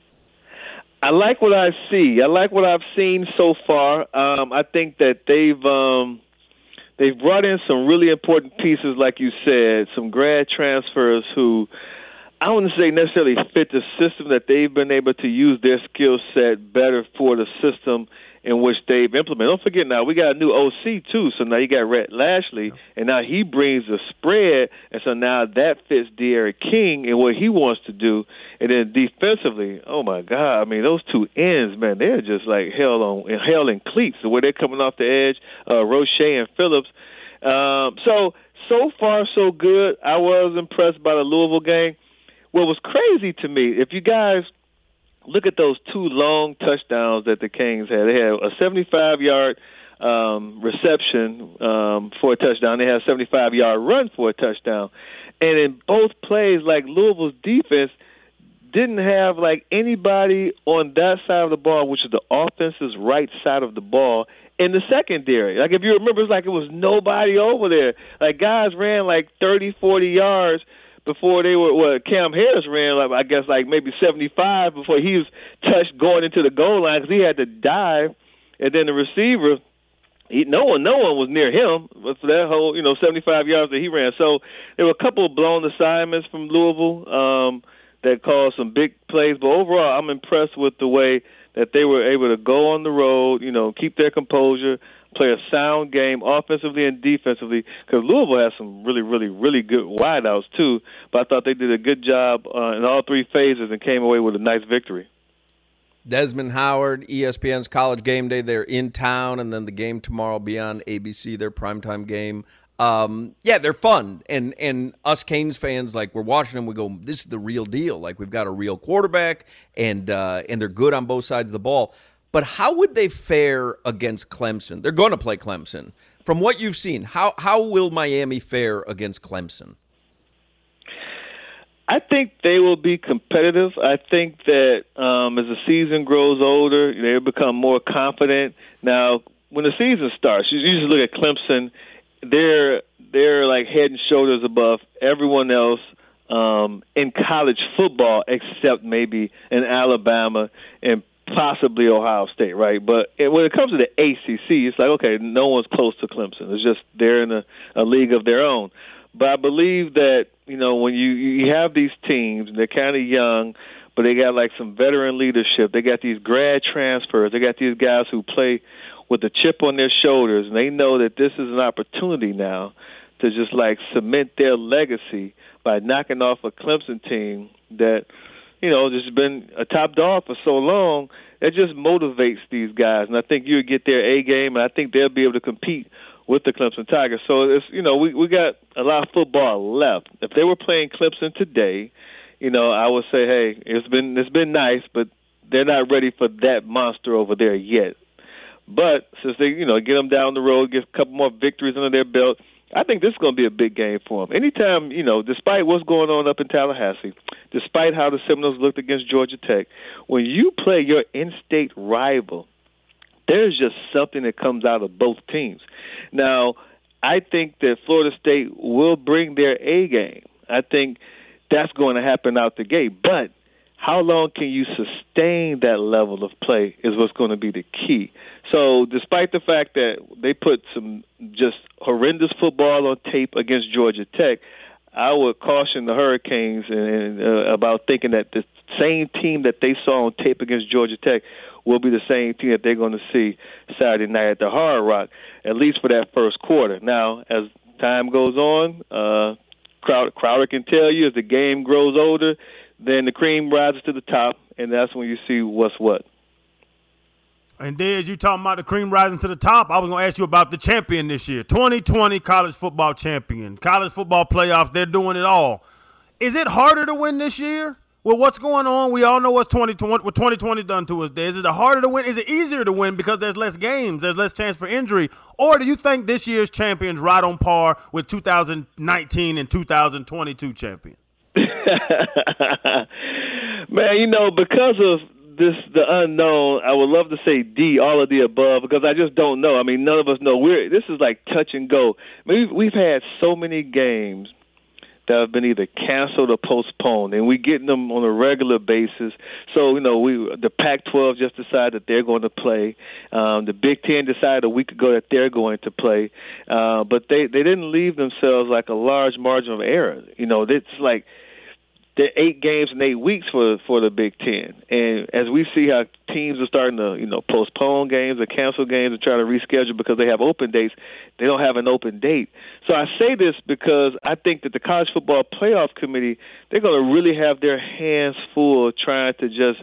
I like what I see. I like what I've seen so far. Um, I think that they've um, – they've brought in some really important pieces, like you said, some grad transfers who I wouldn't say necessarily fit the system that they've been able to use their skill set better for the system in which they've implemented. Don't forget now, we got a new O C too, so now you got Rhett Lashley, and now he brings the spread, and so now that fits De'Aaron King and what he wants to do. And then defensively, oh my God, I mean, those two ends, man, they're just like hell on hell in cleats, the way they're coming off the edge, uh, Roche and Phillips. Um, so, so far so good. I was impressed by the Louisville game. What was crazy to me, if you guys look at those two long touchdowns that the Kings had, they had a seventy-five-yard um, reception um, for a touchdown. They had a seventy-five-yard run for a touchdown. And in both plays, like Louisville's defense didn't have like anybody on that side of the ball, which is the offense's right side of the ball, in the secondary. Like if you remember, it's like it was nobody over there. Like guys ran like thirty, forty yards before they were, well, Cam Harris ran, like I guess, like maybe seventy-five before he was touched going into the goal line because he had to dive. And then the receiver, he, no one no one was near him for that whole, you know, seventy-five yards that he ran. So there were a couple of blown assignments from Louisville um, that caused some big plays. But overall, I'm impressed with the way that they were able to go on the road, you know, keep their composure, play a sound game offensively and defensively, because Louisville has some really, really, really good wideouts too. But I thought they did a good job uh, in all three phases and came away with a nice victory. Desmond Howard, E S P N's College Game Day, they're in town, and then the game tomorrow will be on A B C, their primetime game. Um, yeah, they're fun, and and us Canes fans, like, we're watching them, we go, this is the real deal. Like, we've got a real quarterback, and uh, and they're good on both sides of the ball. But how would they fare against Clemson? They're going to play Clemson. From what you've seen, how how will Miami fare against Clemson? I think they will be competitive. I think that um, as the season grows older, they'll become more confident. Now, when the season starts, you usually look at Clemson, they're they're like head and shoulders above everyone else um, in college football, except maybe in Alabama and possibly Ohio State, right? But when it comes to the A C C, it's like, okay, no one's close to Clemson. It's just they're in a, a league of their own. But I believe that, you know, when you, you have these teams, they're kind of young, but they got like some veteran leadership. They got these grad transfers. They got these guys who play with a chip on their shoulders, and they know that this is an opportunity now to just like cement their legacy by knocking off a Clemson team that, you know, just been a top dog for so long. It just motivates these guys, and I think you'll get their A game, and I think they'll be able to compete with the Clemson Tigers. So it's, you know, we we got a lot of football left. If they were playing Clemson today, you know, I would say, hey, it's been it's been nice, but they're not ready for that monster over there yet. But since they, you know, get them down the road, get a couple more victories under their belt, I think this is going to be a big game for them. Anytime, you know, despite what's going on up in Tallahassee, despite how the Seminoles looked against Georgia Tech, when you play your in-state rival, there's just something that comes out of both teams. Now, I think that Florida State will bring their A game. I think that's going to happen out the gate. But how long can you sustain that level of play is what's going to be the key. So despite the fact that they put some just horrendous football on tape against Georgia Tech, I would caution the Hurricanes and, uh, about thinking that the same team that they saw on tape against Georgia Tech will be the same team that they're going to see Saturday night at the Hard Rock, at least for that first quarter. Now, as time goes on, uh, Crowder, Crowder can tell you as the game grows older, then the cream rises to the top, and that's when you see what's what. And Dez, you talking about the cream rising to the top. I was going to ask you about the champion this year, twenty twenty college football champion. College football playoffs, they're doing it all. Is it harder to win this year? Well, what's going on? We all know what's twenty twenty, what twenty twenty done to us, Dez. Is it harder to win? Is it easier to win because there's less games, there's less chance for injury? Or do you think this year's champion's right on par with two thousand nineteen and two thousand twenty-two champions? Man, you know, because of this, the unknown, I would love to say D, all of the above, because I just don't know. I mean, none of us know. We're this is like touch and go. I mean, we've, we've had so many games that have been either canceled or postponed, and we're getting them on a regular basis. So, you know, we the Pac twelve just decided that they're going to play. Um, the Big Ten decided a week ago that they're going to play. Uh, but they, they didn't leave themselves like a large margin of error. You know, it's like they're eight games in eight weeks for for the Big Ten. And as we see how teams are starting to, you know, postpone games or cancel games and try to reschedule because they have open dates, they don't have an open date. So I say this because I think that the College Football Playoff Committee, they're going to really have their hands full trying to just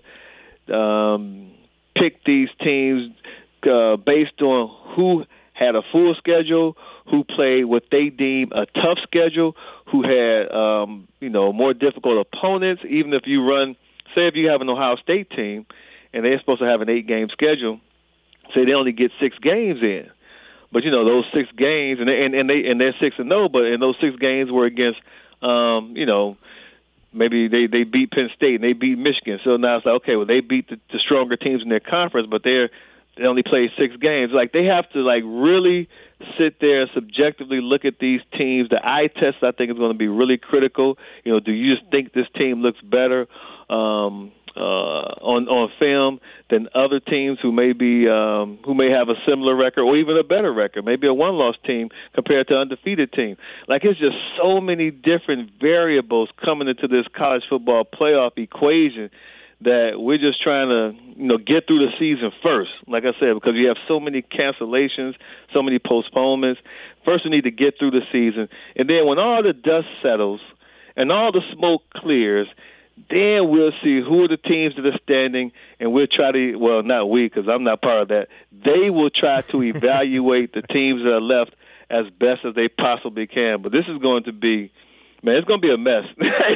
um, pick these teams uh, based on who had a full schedule, who played what they deem a tough schedule, who had, um, you know, more difficult opponents. Even if you run, say if you have an Ohio State team and they're supposed to have an eight-game schedule, say they only get six games in. But, you know, those six games, and they, and, and, they, and they're six and oh, but and those six games were against, um, you know, maybe they, they beat Penn State and they beat Michigan. So now it's like, okay, well, they beat the, the stronger teams in their conference, but they're they only played six games. Like, they have to, like, really sit there and subjectively look at these teams. The eye test, I think, is going to be really critical. You know, do you just think this team looks better um, uh, on on film than other teams who may be um, who may have a similar record or even a better record, maybe a one-loss team compared to an undefeated team? Like, it's just so many different variables coming into this college football playoff equation that we're just trying to, you know, get through the season first, like I said, because you have so many cancellations, so many postponements. First, we need to get through the season. And then when all the dust settles and all the smoke clears, then we'll see who are the teams that are standing, and we'll try to, well, not we, because I'm not part of that. They will try to evaluate the teams that are left as best as they possibly can. But this is going to be, man, it's going to be a mess.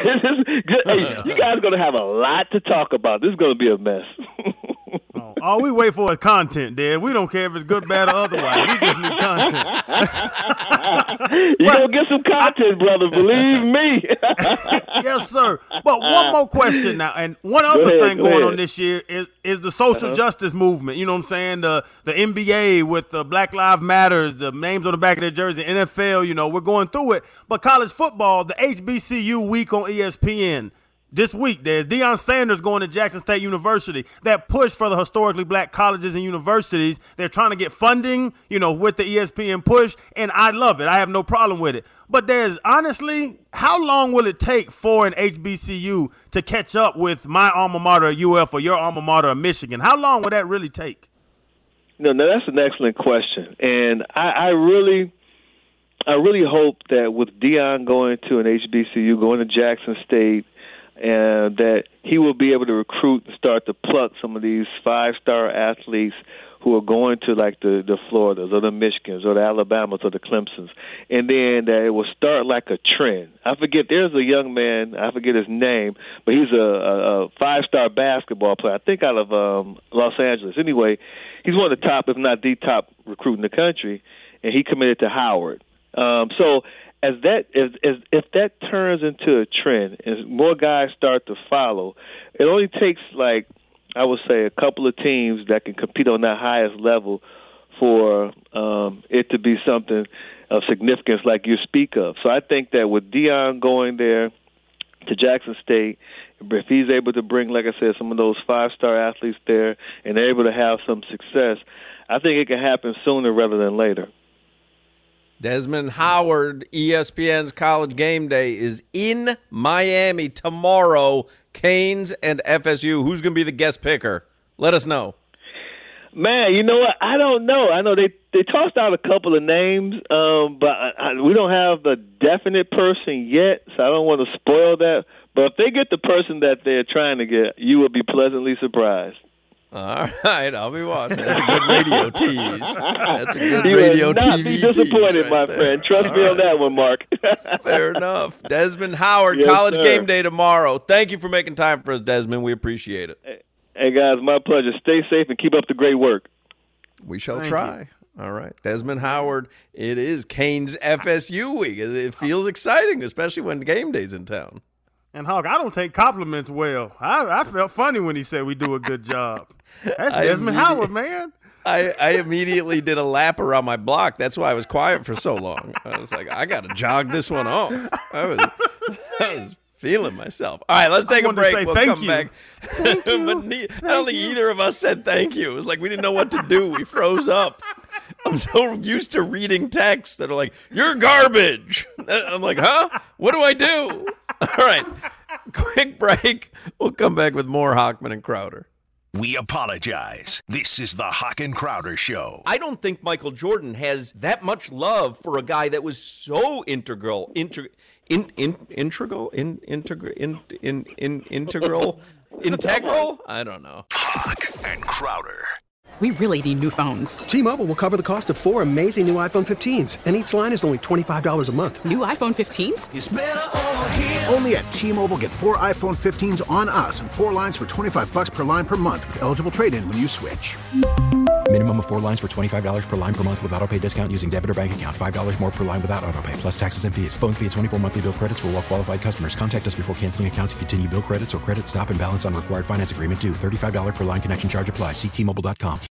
Hey, you guys are going to have a lot to talk about. This is going to be a mess. oh, all we wait for is content, Dad. We don't care if it's good, bad, or otherwise. We just need content. You're going to get some content, brother. Believe me. Yes, sir. But one more question now. And one other ahead, thing go going ahead. on this year is is the social Uh-huh. justice movement. You know what I'm saying? The the N B A with the Black Lives Matters, the names on the back of their jersey, N F L, you know, we're going through it. But college football, the H B C U week on E S P N. This week, there's Deion Sanders going to Jackson State University. That push for the historically black colleges and universities, they're trying to get funding, you know, with the E S P N push, and I love it. I have no problem with it. But there's, honestly, how long will it take for an H B C U to catch up with my alma mater, U F, or your alma mater, Michigan? How long will that really take? No, no, that's an excellent question. And I, I really I really hope that with Deion going to an H B C U, going to Jackson State, and that he will be able to recruit and start to pluck some of these five-star athletes who are going to, like, the, the Floridas or the Michigans or the Alabamas or the Clemsons, and then that it will start like a trend. I forget, there's a young man, I forget his name, but he's a, a, a five-star basketball player, I think out of um, Los Angeles. Anyway, he's one of the top, if not the top recruit in the country, and he committed to Howard. Um, so as that as, as if that turns into a trend and more guys start to follow, it only takes, like, I would say, a couple of teams that can compete on that highest level for um, it to be something of significance like you speak of. So I think that with Deion going there to Jackson State, if he's able to bring, like I said, some of those five-star athletes there and they're able to have some success, I think it can happen sooner rather than later. Desmond Howard, E S P N's College Game Day, is in Miami tomorrow. Canes and F S U. Who's going to be the guest picker? Let us know. Man, you know what? I don't know. I know they, they tossed out a couple of names, um, but I, I, we don't have the definite person yet, so I don't want to spoil that. But if they get the person that they're trying to get, you will be pleasantly surprised. All right, I'll be watching. That's a good radio tease. That's a good you radio will not T V be disappointed, tease my right there. friend. Trust All me right. on that one, Mark. Fair enough. Desmond Howard, Yes, College sir. Game Day tomorrow. Thank you for making time for us, Desmond. We appreciate it. Hey, guys, my pleasure. Stay safe and keep up the great work. We shall Thank try. All right. Desmond Howard, it is Canes F S U week. It- It feels exciting, especially when Game Day's in town. And, Hawk, I don't take compliments well. I, I felt funny when he said we do a good job. That's I Desmond immediate- Howard, man. I, I immediately did a lap around my block. That's why I was quiet for so long. I was like, I got to jog this one off. I was I was feeling myself. All right, let's take I a break. Say we'll thank come you. back. Thank you. but ne- I don't think you. either of us said thank you. It was like we didn't know what to do. We froze up. I'm so used to reading texts that are like, "You're garbage." I'm like, huh? What do I do? All right, quick break. We'll come back with more Hochman and Crowder. We apologize. This is the Hawk and Crowder Show. I don't think Michael Jordan has that much love for a guy that was so integral, inter, in, in, integral, in, integral, in, in, in, integral, integral. I don't know. Hawk and Crowder. We really need new phones. T-Mobile will cover the cost of four amazing new iPhone fifteens, and each line is only twenty-five dollars a month. New iPhone fifteens? It's better over here. Only at T-Mobile, get four iPhone fifteens on us and four lines for twenty-five dollars per line per month with eligible trade-in when you switch. Minimum of four lines for twenty-five dollars per line per month with autopay discount using debit or bank account. five dollars more per line without autopay, plus taxes and fees. Phone fee at twenty-four monthly bill credits for well-qualified customers. Contact us before canceling account to continue bill credits or credit stop and balance on required finance agreement due. thirty-five dollars per line connection charge applies. See T Mobile dot com.